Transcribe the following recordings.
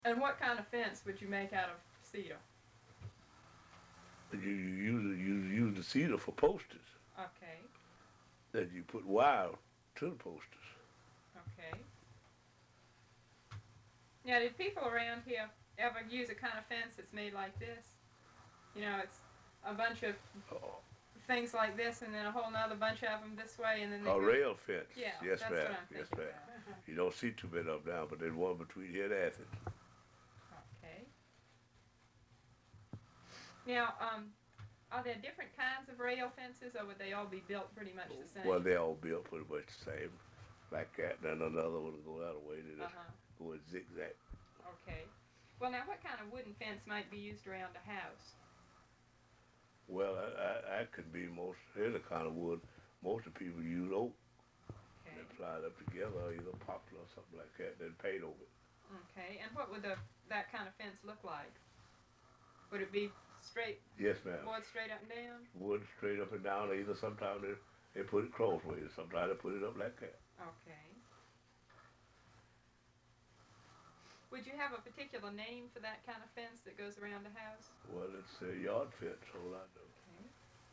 And what kind of fence would you make out of cedar? You use the cedar for posters. Okay, Then you put wire to the posters. okay. Now, did people around here ever use a kind of fence that's made like this? You know, it's a bunch of Oh, things like this, and then a whole nother bunch of them this way, and then they a go. rail fence. Yeah, Yes, that's what ma'am. I'm Yes, thinking ma'am. about. You don't see too many of them now, but there's one between here and Athens. Okay. Now, are there different kinds of rail fences, or would they all be built pretty much the Well, same? they all built pretty much the same. Like that, then another one go that way. They Uh just huh. go in zigzag. Okay. Well, now, what kind of wooden fence might be used around a house? Well, that could be most any kind of wood. Most of the people use oak. They Okay. ply it up together, either poplar or something like that, then paint over it. Okay. And what would that kind of fence look like? Would it be straight, Yes, ma'am. wood straight up and down? Wood straight up and down. Either sometimes they put it crossways. Sometimes they put it up like that. Okay. Would you have a particular name for that kind of fence that goes around a house? Well, it's a yard fence, all I know. Okay.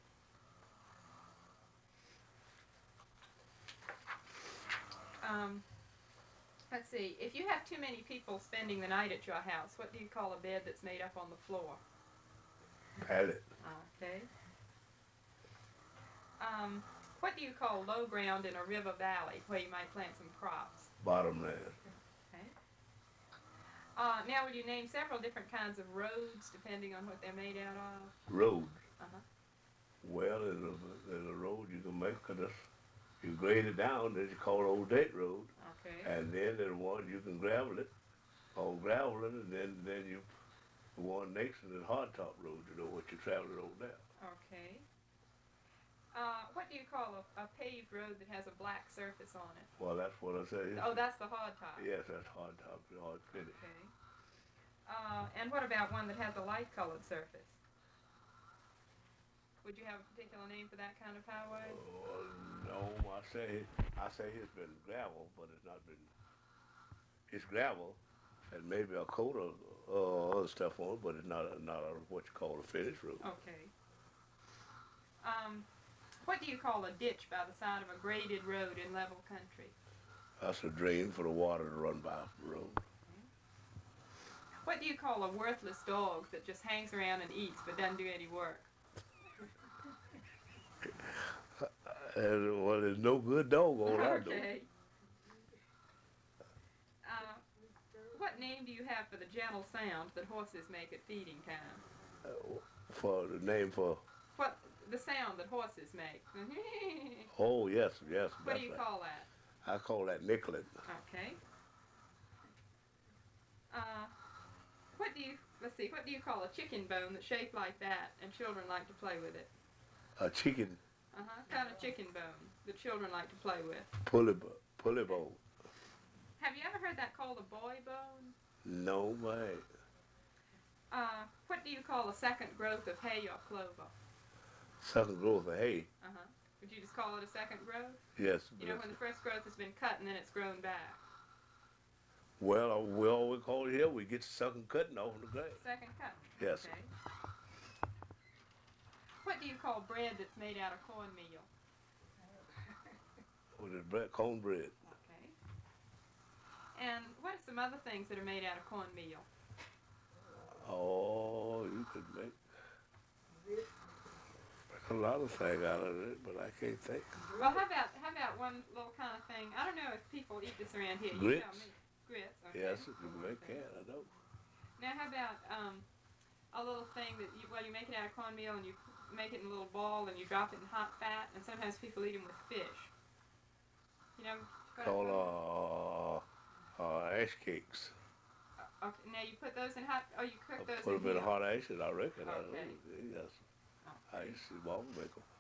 Um, let's see. If you have too many people spending the night at your house, what do you call a bed that's made up on the floor? Pallet, Okay. Um, what do you call low ground in a river valley where you might plant some crops? bottomland, Okay. Now, would you name several different kinds of roads depending on what they're made out of? road. Uh-huh. Well, there's a road you can make 'cause you grade it down, then you call it Old Date Road. Okay. And then there's one you can gravel it, or gravel it, and then you the one next to the hardtop road, you know what you're traveling over there. Okay. What do you call a paved road that has a black surface on it? Well, that's what I say. Oh, that's the hard top. Yes, that's hardtop, hard finish. Okay. And what about one that has a light colored surface? Would you have a particular name for that kind of highway? Oh, no, I say it's been gravel, but it's not been. It's gravel, and maybe a coat of other stuff on it, but it's not a what you call a finish road. Okay. Um, what do you call a ditch by the side of a graded road in level country? That's a drain for the water to run by the road. What do you call a worthless dog that just hangs around and eats but doesn't do any work? Well, there's no good dog, all I know. Okay. Uh, what name do you have for the gentle sound that horses make at feeding time? For the name for. What the sound that horses make? What Oh, yes, yes, do that's you right. call that? I call that nickeling. Okay. Uh, what do you let's see? What do you call a chicken bone that's shaped like that and children like to play with it? A chicken Kind of chicken bone that children like to play with. pulley bone. Have you ever heard that called a boy bone? No, man. What do you call a second growth of hay or clover? Second growth of hay. Would you just call it a second growth? Yes, You know, when the first growth has been cut and then it's grown back. well, we always call it here. We get the second cutting off the grass. Second cut. Yes. Okay. What do you call bread that's made out of cornmeal? With the cornbread. Okay. And what are some other things that are made out of cornmeal? Oh, you could make a lot of things out of it, but I can't think. Well, how about one little kind of thing? I don't know if people eat this around here. You tell Grits. me. Grits. Okay. Yes, you can make that. I know. Now, how about a little thing that you make it out of cornmeal and you make it in a little ball and you drop it in hot fat, and sometimes people eat them with fish. You know. Called ash cakes. Okay. Now you put those in hot. Oh, you cook I those put in them in here. hot ashes, I reckon. Okay. Yes. I Okay. used to see mom make them.